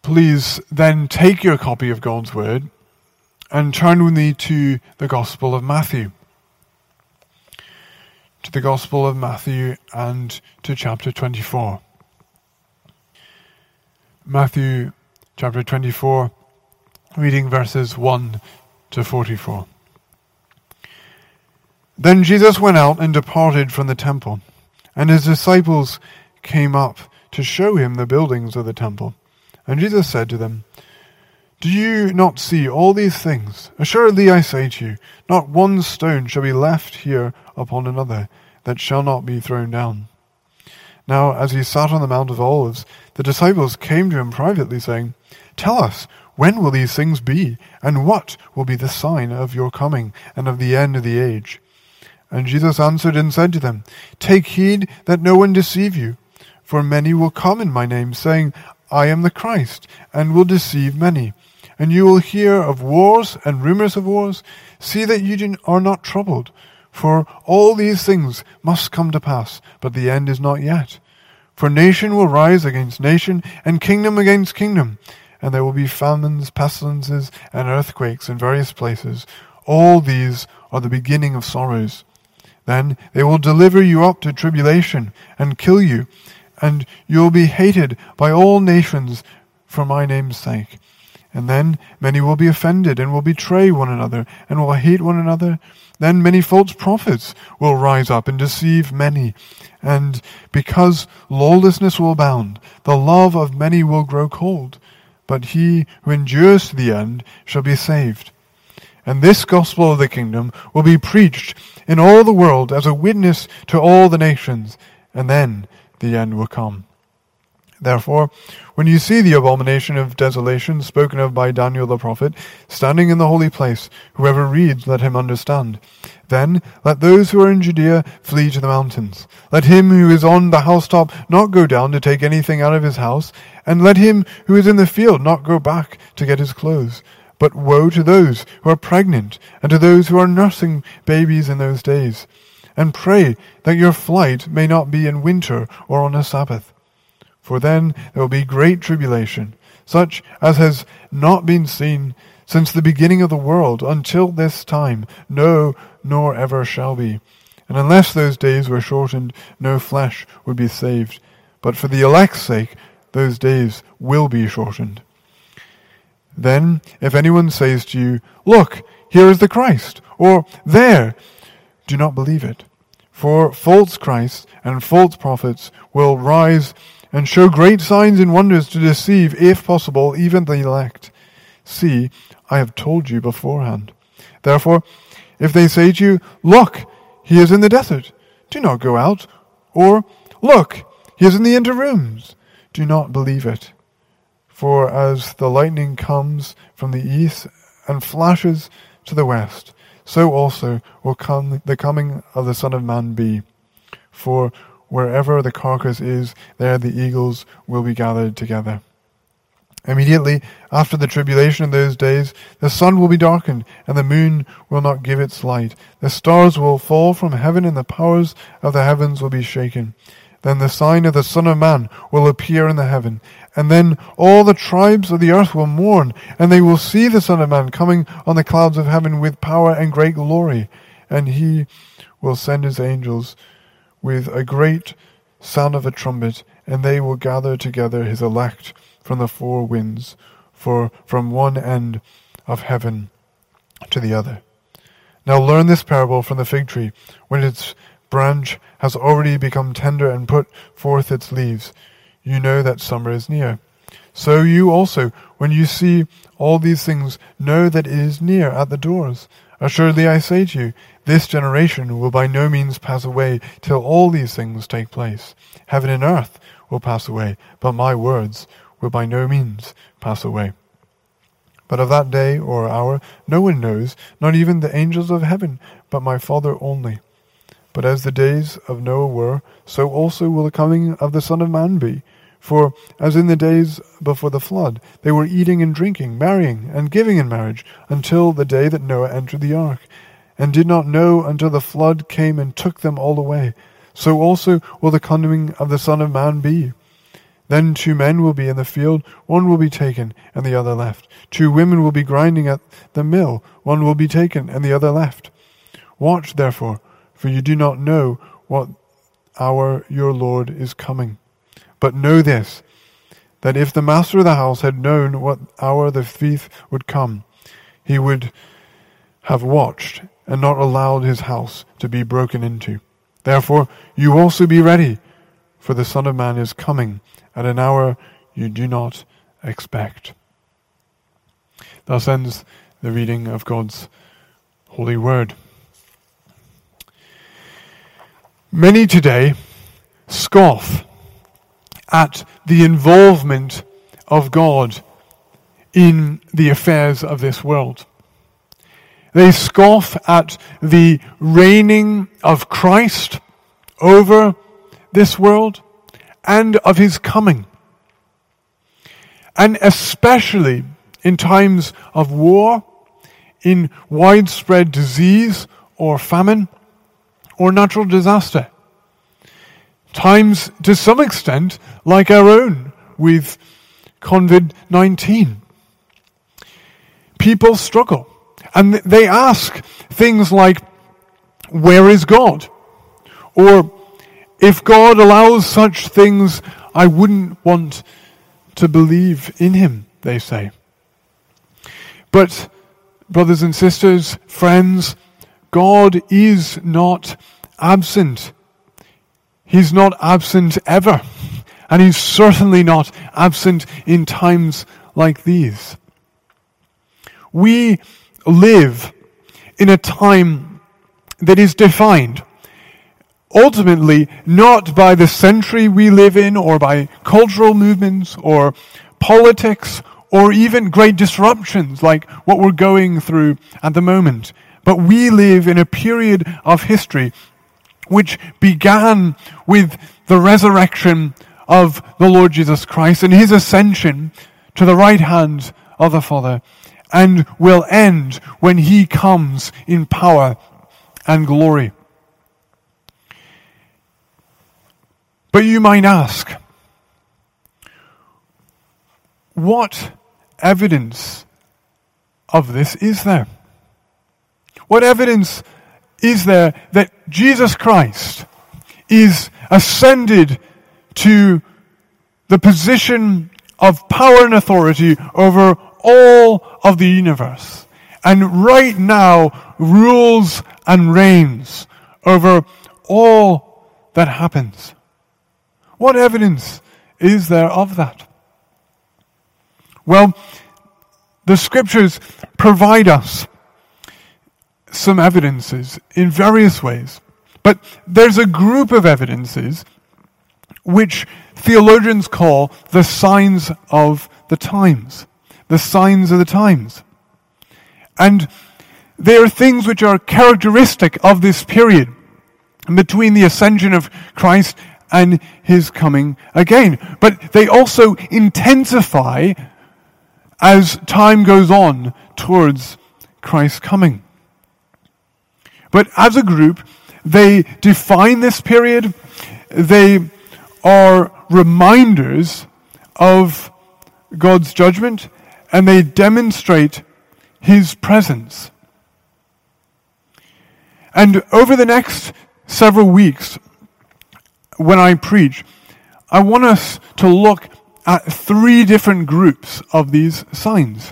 Please then take your copy of God's Word and turn with me to the Gospel of Matthew. To the Gospel of Matthew and to chapter 24. Matthew chapter 24, reading verses 1 to 44. Then Jesus went out and departed from the temple, and his disciples came up to show him the buildings of the temple. And Jesus said to them, "Do you not see all these things? Assuredly I say to you, not one stone shall be left here upon another that shall not be thrown down." Now as he sat on the Mount of Olives, the disciples came to him privately, saying, "Tell us, when will these things be? And what will be the sign of your coming and of the end of the age?" And Jesus answered and said to them, "Take heed that no one deceive you. For many will come in my name, saying, 'I am the Christ,' and will deceive many. And you will hear of wars and rumors of wars. See that you are not troubled, for all these things must come to pass, but the end is not yet. For nation will rise against nation, and kingdom against kingdom, and there will be famines, pestilences, and earthquakes in various places. All these are the beginning of sorrows. Then they will deliver you up to tribulation and kill you, and you will be hated by all nations for my name's sake. And then many will be offended and will betray one another and will hate one another. Then many false prophets will rise up and deceive many. And because lawlessness will abound, the love of many will grow cold. But he who endures to the end shall be saved. And this gospel of the kingdom will be preached in all the world as a witness to all the nations, and then the end will come. Therefore, when you see the abomination of desolation spoken of by Daniel the prophet, standing in the holy place, whoever reads, let him understand. Then let those who are in Judea flee to the mountains. Let him who is on the housetop not go down to take anything out of his house, and let him who is in the field not go back to get his clothes. But woe to those who are pregnant, and to those who are nursing babies in those days. And pray that your flight may not be in winter or on a Sabbath. For then there will be great tribulation, such as has not been seen since the beginning of the world until this time, no, nor ever shall be. And unless those days were shortened, no flesh would be saved. But for the elect's sake, those days will be shortened. Then, if anyone says to you, 'Look, here is the Christ,' or 'There,' do not believe it. For false Christs and false prophets will rise and show great signs and wonders to deceive, if possible, even the elect. See, I have told you beforehand. Therefore, if they say to you, 'Look, he is in the desert,' do not go out. Or, 'Look, he is in the inner rooms,' do not believe it. For as the lightning comes from the east and flashes to the west, so also will come the coming of the Son of Man be. For wherever the carcass is, there the eagles will be gathered together. Immediately after the tribulation of those days, the sun will be darkened, and the moon will not give its light. The stars will fall from heaven, and the powers of the heavens will be shaken. Then the sign of the Son of Man will appear in the heaven, and then all the tribes of the earth will mourn, and they will see the Son of Man coming on the clouds of heaven with power and great glory. And he will send his angels with a great sound of a trumpet, and they will gather together his elect from the four winds, from one end of heaven to the other. Now learn this parable from the fig tree. When its branch has already become tender and put forth its leaves, you know that summer is near. So you also, when you see all these things, know that it is near at the doors. Assuredly I say to you, this generation will by no means pass away till all these things take place. Heaven and earth will pass away, but my words will by no means pass away. But of that day or hour no one knows, not even the angels of heaven, but my Father only. But as the days of Noah were, so also will the coming of the Son of Man be. For as in the days before the flood, they were eating and drinking, marrying and giving in marriage, until the day that Noah entered the ark, and did not know until the flood came and took them all away. So also will the coming of the Son of Man be. Then 2 men will be in the field, one will be taken and the other left. 2 women will be grinding at the mill, one will be taken and the other left. Watch therefore, for you do not know what hour your Lord is coming. But know this, that if the master of the house had known what hour the thief would come, he would have watched and not allowed his house to be broken into. Therefore, you also be ready, for the Son of Man is coming at an hour you do not expect. Thus ends the reading of God's holy word. Many today scoff at the involvement of God in the affairs of this world. They scoff at the reigning of Christ over this world and of his coming. And especially in times of war, in widespread disease or famine or natural disaster. Times, to some extent, like our own with COVID-19. People struggle. And they ask things like, where is God? Or, if God allows such things, I wouldn't want to believe in him, they say. But, brothers and sisters, friends, God is not absent. He's not absent ever. And he's certainly not absent in times like these. We live in a time that is defined ultimately not by the century we live in or by cultural movements or politics or even great disruptions like what we're going through at the moment. But we live in a period of history which began with the resurrection of the Lord Jesus Christ and his ascension to the right hand of the Father, and will end when he comes in power and glory. But you might ask, what evidence of this is there? What evidence is there that Jesus Christ is ascended to the position of power and authority over all of the universe, and right now rules and reigns over all that happens? What evidence is there of that? Well, the scriptures provide us some evidences in various ways. But there's a group of evidences which theologians call the signs of the times. The signs of the times. And they are things which are characteristic of this period between the ascension of Christ and his coming again. But they also intensify as time goes on towards Christ's coming. But as a group, they define this period. They are reminders of God's judgment, and they demonstrate his presence. And over the next several weeks, when I preach, I want us to look at 3 different groups of these signs.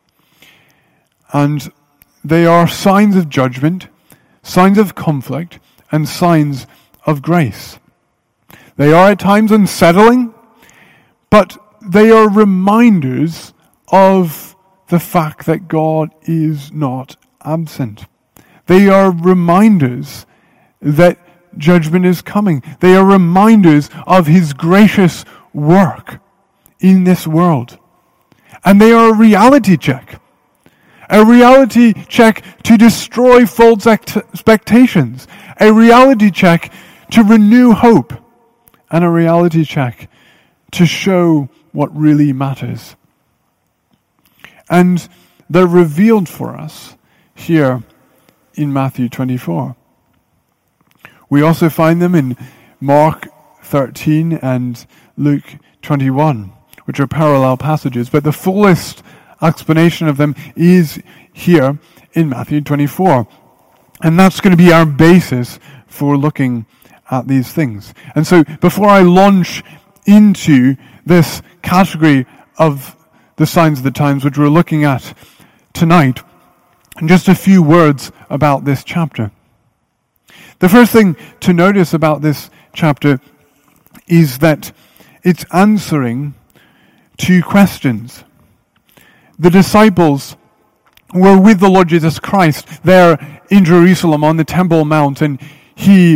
And they are signs of judgment, signs of conflict, and signs of grace. They are at times unsettling, but they are reminders of the fact that God is not absent. They are reminders that judgment is coming. They are reminders of his gracious work in this world. And they are a reality check. A reality check to destroy false expectations. A reality check to renew hope. And a reality check to show what really matters. And they're revealed for us here in Matthew 24. We also find them in Mark 13 and Luke 21, which are parallel passages, but the fullest explanation of them is here in Matthew 24. And that's going to be our basis for looking at these things. And so before I launch into this category of the signs of the times, which we're looking at tonight, just a few words about this chapter. The first thing to notice about this chapter is that it's answering two questions. The disciples were with the Lord Jesus Christ there in Jerusalem on the Temple Mount, and he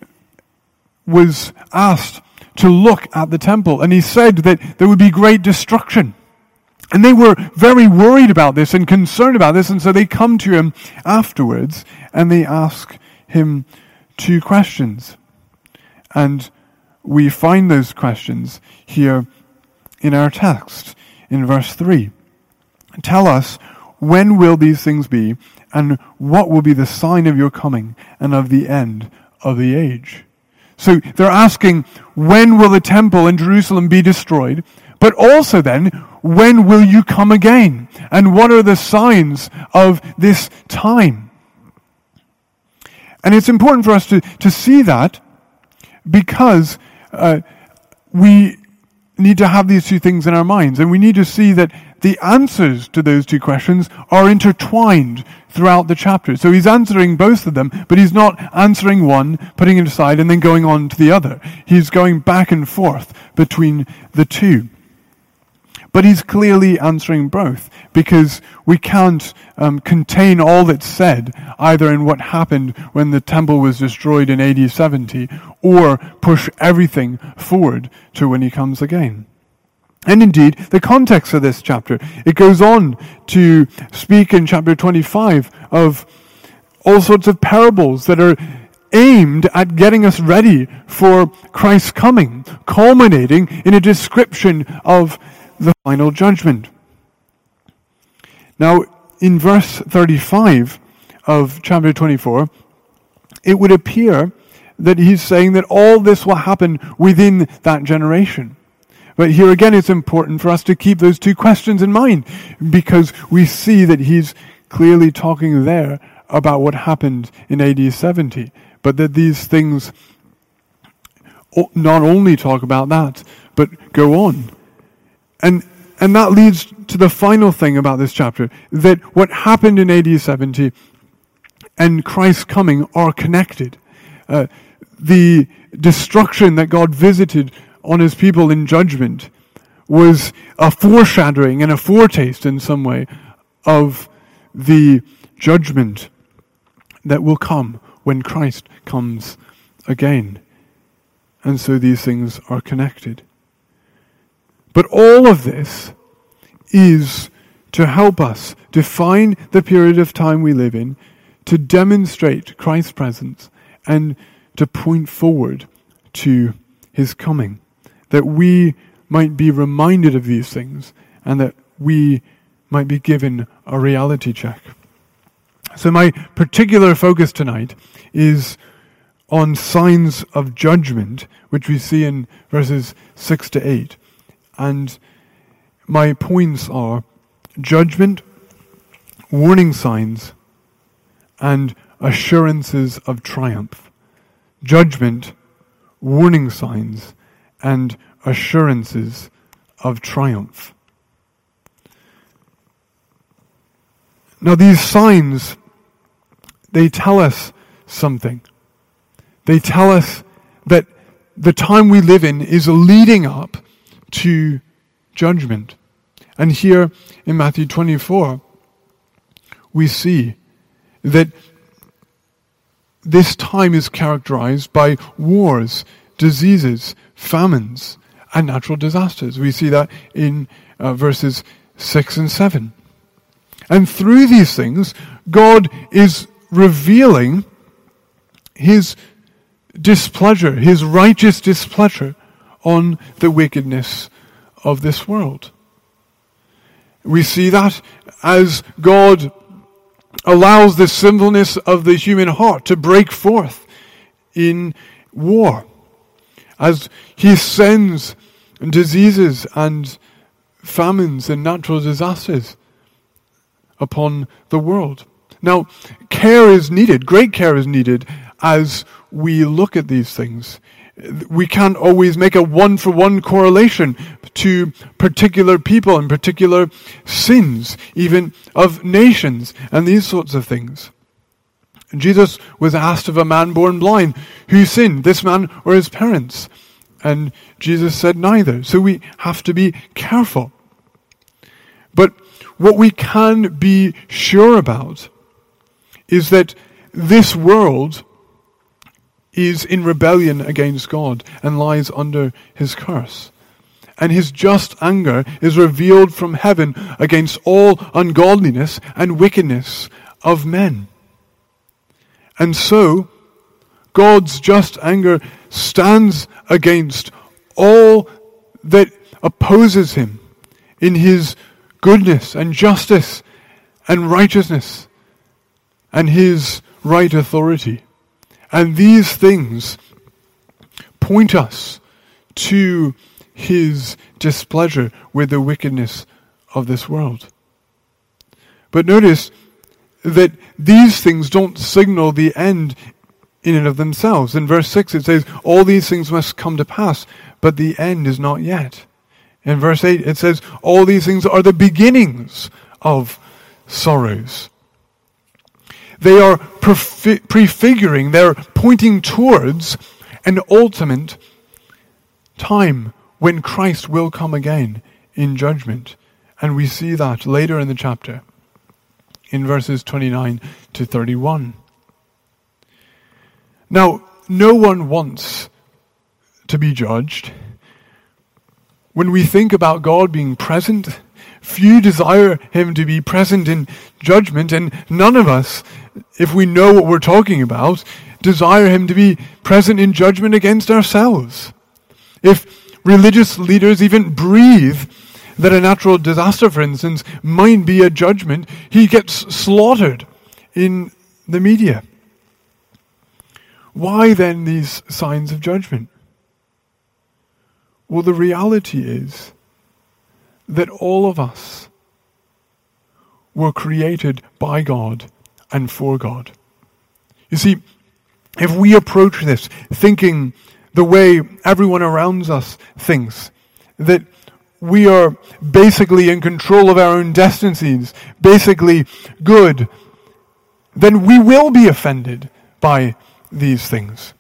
was asked to look at the temple, and he said that there would be great destruction. And they were very worried about this and concerned about this, and so they come to him afterwards and they ask him two questions. And we find those questions here in our text, in verse 3. Tell us, when will these things be, and what will be the sign of your coming and of the end of the age? So they're asking, when will the temple in Jerusalem be destroyed? But also then, when will you come again? And what are the signs of this time? And it's important for us to see that, because we need to have these two things in our minds. And we need to see that the answers to those two questions are intertwined throughout the chapter. So he's answering both of them, but he's not answering one, putting it aside, and then going on to the other. He's going back and forth between the two. But he's clearly answering both, because we can't contain all that's said, either in what happened when the temple was destroyed in AD 70, or push everything forward to when he comes again. And indeed, the context of this chapter, it goes on to speak in chapter 25 of all sorts of parables that are aimed at getting us ready for Christ's coming, culminating in a description of the final judgment. Now, in verse 35 of chapter 24, it would appear that he's saying that all this will happen within that generation. But here again, it's important for us to keep those two questions in mind, because we see that he's clearly talking there about what happened in AD 70, but that these things not only talk about that, but go on. And that leads to the final thing about this chapter, that what happened in AD 70 and Christ's coming are connected. The destruction that God visited on his people in judgment was a foreshadowing and a foretaste in some way of the judgment that will come when Christ comes again. And so these things are connected. But all of this is to help us define the period of time we live in, to demonstrate Christ's presence, and to point forward to his coming, that we might be reminded of these things, and that we might be given a reality check. So my particular focus tonight is on signs of judgment, which we see in verses 6 to 8. And my points are judgment, warning signs, and assurances of triumph. Judgment, warning signs, and assurances of triumph. Now these signs, they tell us something. They tell us that the time we live in is leading up to judgment. And here in Matthew 24, we see that this time is characterized by wars, diseases, famines, and natural disasters. We see that in verses 6 and 7. And through these things, God is revealing his displeasure, his righteous displeasure on the wickedness of this world. We see that as God allows the sinfulness of the human heart to break forth in war, as he sends diseases and famines and natural disasters upon the world. Now, care is needed, great care is needed as we look at these things. We can't always make a one-for-one correlation to particular people and particular sins, even of nations and these sorts of things. Jesus was asked of a man born blind, who sinned, this man or his parents? And Jesus said neither. So we have to be careful. But what we can be sure about is that this world is in rebellion against God and lies under his curse. And his just anger is revealed from heaven against all ungodliness and wickedness of men. And so, God's just anger stands against all that opposes him in his goodness and justice and righteousness and his right authority. And these things point us to his displeasure with the wickedness of this world. But notice that these things don't signal the end in and of themselves. In verse 6 it says, all these things must come to pass, but the end is not yet. In verse 8 it says, all these things are the beginnings of sorrows. They are prefiguring, they're pointing towards an ultimate time when Christ will come again in judgment. And we see that later in the chapter, in verses 29 to 31. Now, no one wants to be judged. When we think about God being present, few desire him to be present in judgment, and none of us, if we know what we're talking about, desire him to be present in judgment against ourselves. If religious leaders even breathe that a natural disaster, for instance, might be a judgment, he gets slaughtered in the media. Why then these signs of judgment? Well, the reality is that all of us were created by God and for God. You see, if we approach this thinking the way everyone around us thinks, that we are basically in control of our own destinies, basically good, then we will be offended by these things.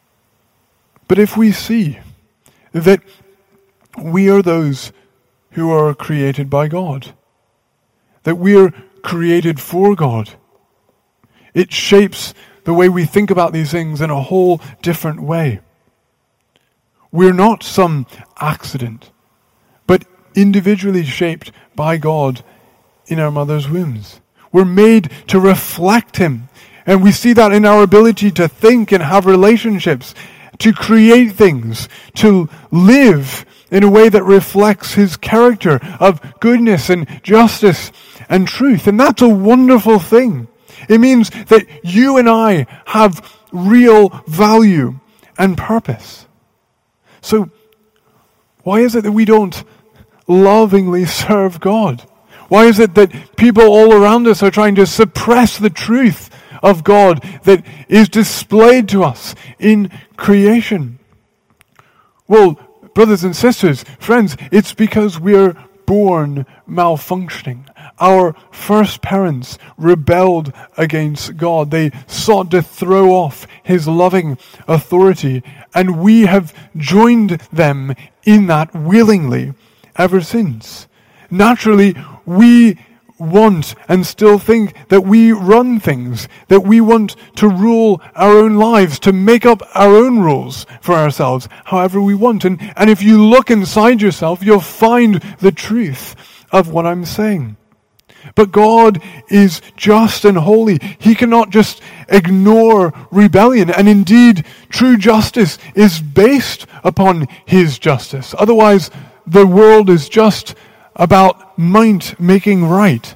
But if we see that we are those who are created by God, that we are created for God, it shapes the way we think about these things in a whole different way. We're not some accident, but individually shaped by God in our mother's wombs. We're made to reflect him. And we see that in our ability to think and have relationships, to create things, to live in a way that reflects his character of goodness and justice and truth. And that's a wonderful thing. It means that you and I have real value and purpose. So, why is it that we don't lovingly serve God? Why is it that people all around us are trying to suppress the truth of God that is displayed to us in creation? Well, brothers and sisters, friends, it's because we're born malfunctioning. Our first parents rebelled against God. They sought to throw off his loving authority, and we have joined them in that willingly ever since. Naturally, we want and still think that we run things, that we want to rule our own lives, to make up our own rules for ourselves however we want. And if you look inside yourself, you'll find the truth of what I'm saying. But God is just and holy. He cannot just ignore rebellion. And indeed, true justice is based upon his justice. Otherwise, the world is just about might making right.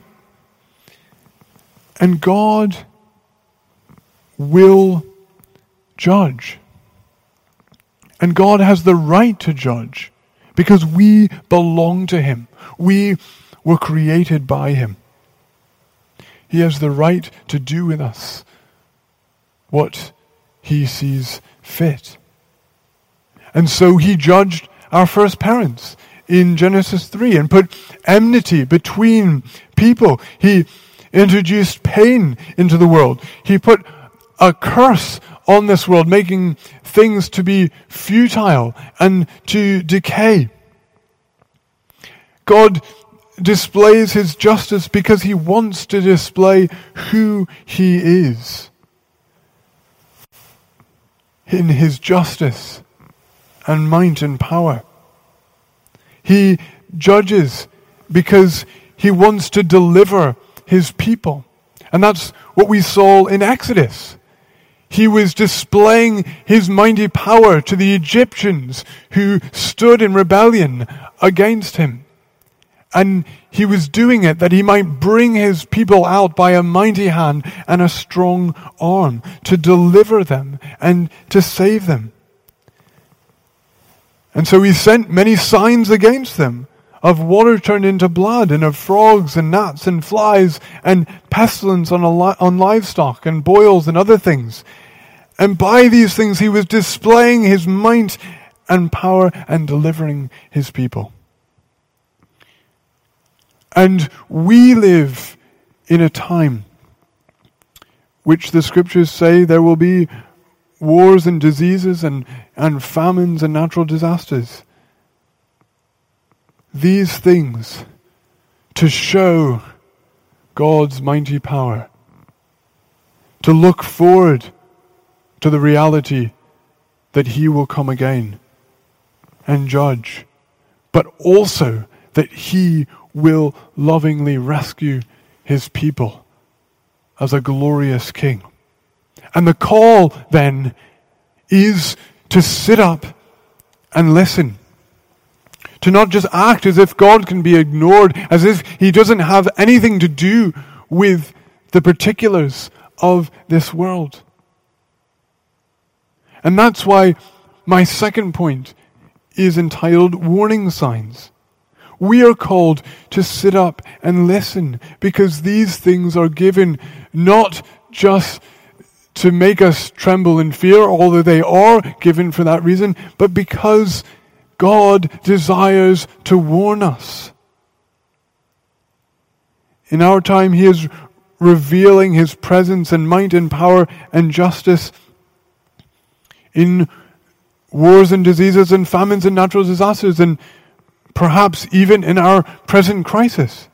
And God will judge. And God has the right to judge because we belong to him. We were created by him. He has the right to do with us what he sees fit. And so he judged our first parents in Genesis 3 and put enmity between people. He introduced pain into the world. He put a curse on this world, making things to be futile and to decay. God displays his justice because he wants to display who he is in his justice and might and power. He judges because he wants to deliver his people. And that's what we saw in Exodus. He was displaying his mighty power to the Egyptians who stood in rebellion against him. And he was doing it that he might bring his people out by a mighty hand and a strong arm to deliver them and to save them. And so he sent many signs against them, of water turned into blood, and of frogs and gnats and flies, and pestilence on livestock, and boils and other things. And by these things he was displaying his might and power and delivering his people. And we live in a time which the scriptures say there will be wars and diseases and famines and natural disasters. These things to show God's mighty power, to look forward to the reality that he will come again and judge, but also that he will lovingly rescue his people as a glorious king. And the call then is to sit up and listen. To not just act as if God can be ignored, as if he doesn't have anything to do with the particulars of this world. And that's why my second point is entitled Warning Signs. We are called to sit up and listen because these things are given not just to make us tremble in fear, although they are given for that reason, but because God desires to warn us. In our time, he is revealing his presence and might and power and justice in wars and diseases and famines and natural disasters, and perhaps even in our present crisis.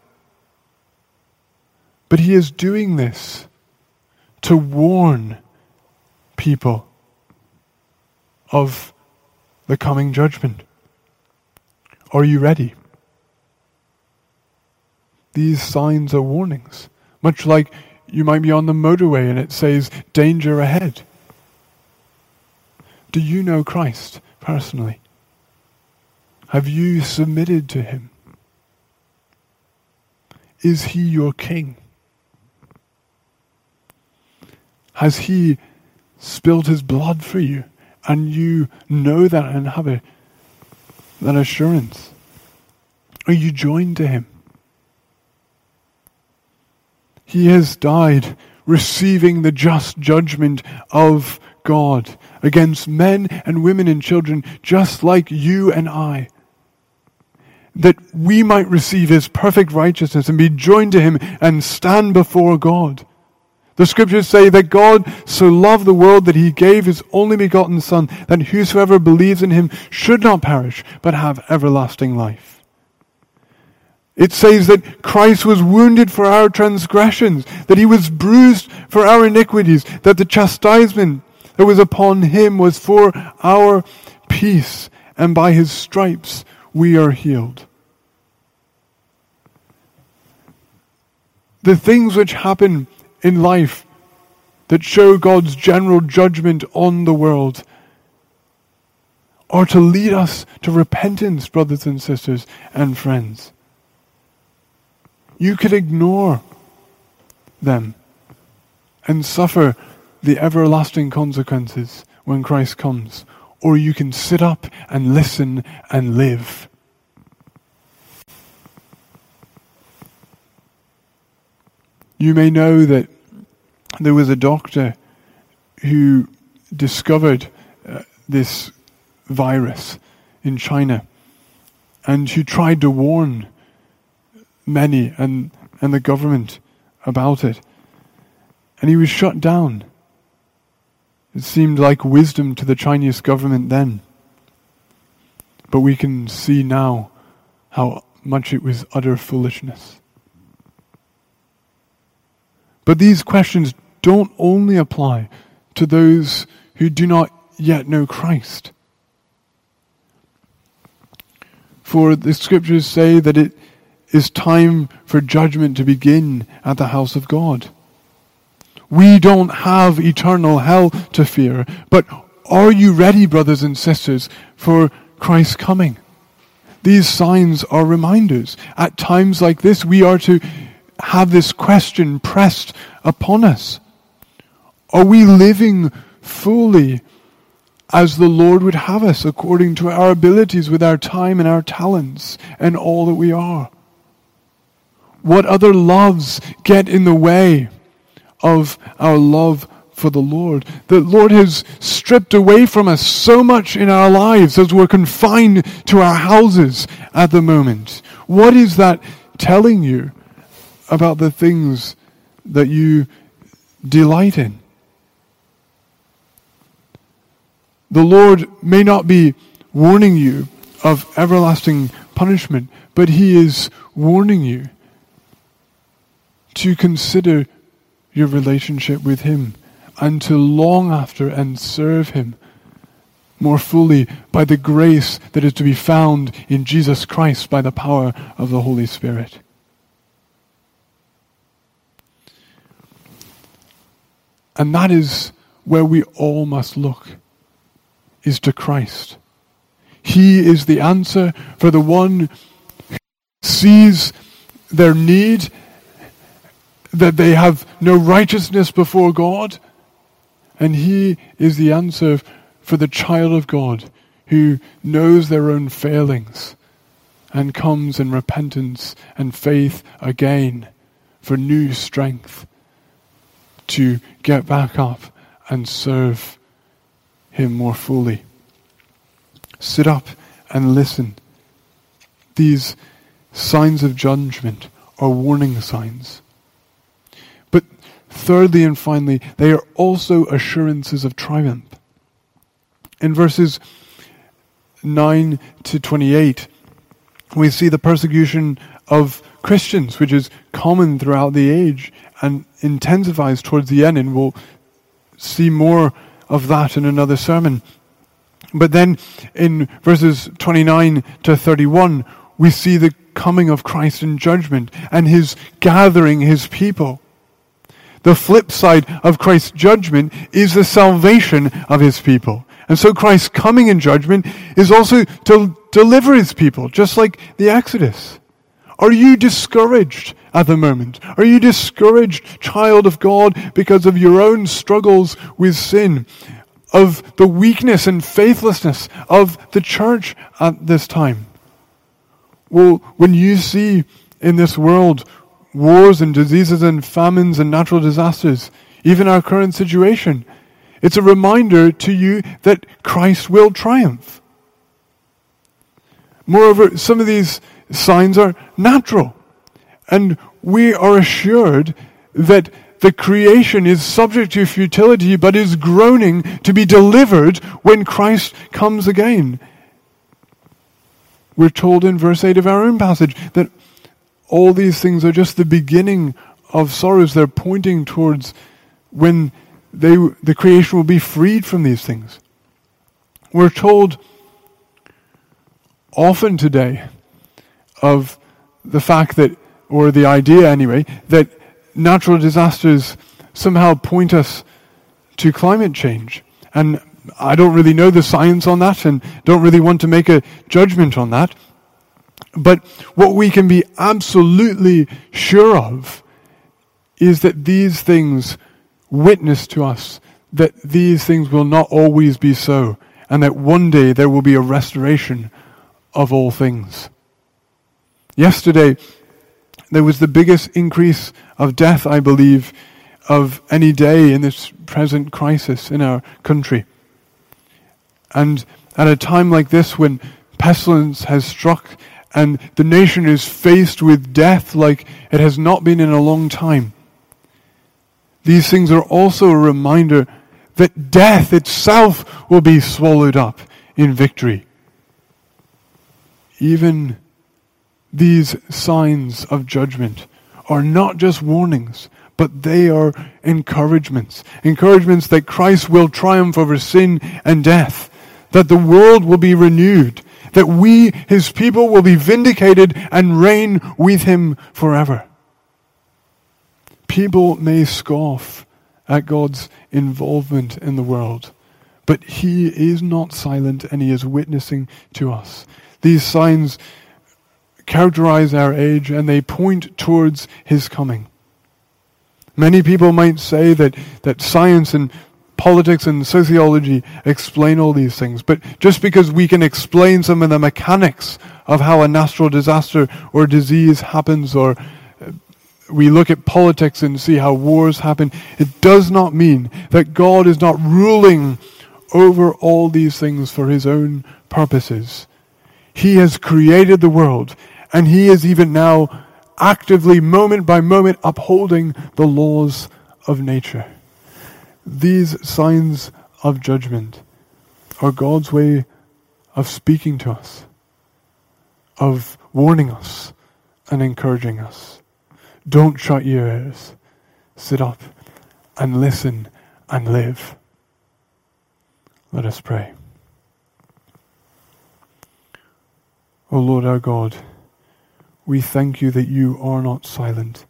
But he is doing this to warn people of the coming judgment. Are you ready? These signs are warnings, much like you might be on the motorway and it says, danger ahead. Do you know Christ personally? Have you submitted to him? Is he your king? Has he spilled his blood for you and you know that and have that assurance? Are you joined to him? He has died receiving the just judgment of God against men and women and children just like you and I, that we might receive his perfect righteousness and be joined to him and stand before God. The scriptures say that God so loved the world that he gave his only begotten Son, that whosoever believes in him should not perish, but have everlasting life. It says that Christ was wounded for our transgressions, that he was bruised for our iniquities, that the chastisement that was upon him was for our peace, and by his stripes we are healed. The things which happen in life that show God's general judgment on the world are to lead us to repentance, brothers and sisters and friends. You could ignore them and suffer the everlasting consequences when Christ comes, or you can sit up and listen and live. You may know that there was a doctor who discovered this virus in China and who tried to warn many and the government about it. And he was shut down. It seemed like wisdom to the Chinese government then. But we can see now how much it was utter foolishness. But these questions don't only apply to those who do not yet know Christ. For the scriptures say that it is time for judgment to begin at the house of God. We don't have eternal hell to fear, but are you ready, brothers and sisters, for Christ's coming? These signs are reminders. At times like this, we are to have this question pressed upon us. Are we living fully as the Lord would have us, according to our abilities, with our time and our talents and all that we are? What other loves get in the way of our love for the Lord? The Lord has stripped away from us so much in our lives as we're confined to our houses at the moment. What is that telling you about the things that you delight in? The Lord may not be warning you of everlasting punishment, but He is warning you to consider your relationship with Him and to long after and serve Him more fully by the grace that is to be found in Jesus Christ by the power of the Holy Spirit. And that is where we all must look, is to Christ. He is the answer for the one who sees their need, that they have no righteousness before God. And He is the answer for the child of God who knows their own failings and comes in repentance and faith again for new strength to get back up and serve Him more fully. Sit up and listen. These signs of judgment are warning signs. But thirdly and finally, they are also assurances of triumph. In verses 9 to 28, we see the persecution of Christians, which is common throughout the age and intensifies towards the end, and we'll see more of that in another sermon. But then in verses 29 to 31, we see the coming of Christ in judgment and His gathering His people. The flip side of Christ's judgment is the salvation of His people. And so Christ's coming in judgment is also to deliver His people, just like the Exodus. Are you discouraged at the moment? Are you discouraged, child of God, because of your own struggles with sin, of the weakness and faithlessness of the church at this time? Well, when you see in this world wars and diseases and famines and natural disasters, even our current situation, it's a reminder to you that Christ will triumph. Moreover, some of these signs are natural, and we are assured that the creation is subject to futility, but is groaning to be delivered when Christ comes again. We're told in verse 8 of our own passage that all these things are just the beginning of sorrows. They're pointing towards when the creation will be freed from these things. We're told often today of the fact that, or the idea anyway, that natural disasters somehow point us to climate change. And I don't really know the science on that and don't really want to make a judgment on that. But what we can be absolutely sure of is that these things witness to us that these things will not always be so, and that one day there will be a restoration of all things. Yesterday, There was the biggest increase of death, I believe, of any day in this present crisis in our country. And at a time like this, when pestilence has struck and the nation is faced with death like it has not been in a long time, these things are also a reminder that death itself will be swallowed up in victory. Even these signs of judgment are not just warnings, but they are encouragements. Encouragements that Christ will triumph over sin and death, that the world will be renewed, that we, his people, will be vindicated and reign with him forever. People may scoff at God's involvement in the world, but he is not silent and he is witnessing to us. These signs characterize our age and they point towards his coming. Many people might say that science and politics and sociology explain all these things, but just because we can explain some of the mechanics of how a natural disaster or disease happens, or we look at politics and see how wars happen, it does not mean that God is not ruling over all these things for his own purposes. He has created the world, and he is even now actively, moment by moment, upholding the laws of nature. These signs of judgment are God's way of speaking to us, of warning us and encouraging us. Don't shut your ears. Sit up and listen and live. Let us pray. O Lord our God, we thank you that you are not silent.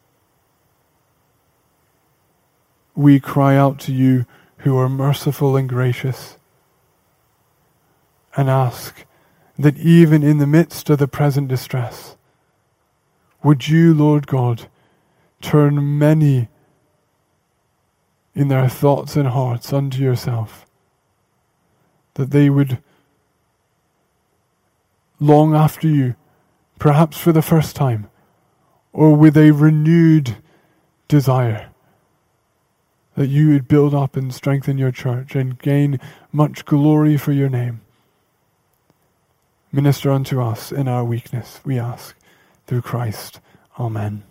We cry out to you who are merciful and gracious and ask that even in the midst of the present distress, would you, Lord God, turn many in their thoughts and hearts unto yourself, that they would long after you, perhaps for the first time, or with a renewed desire, that you would build up and strengthen your church and gain much glory for your name. Minister unto us in our weakness, we ask, through Christ. Amen.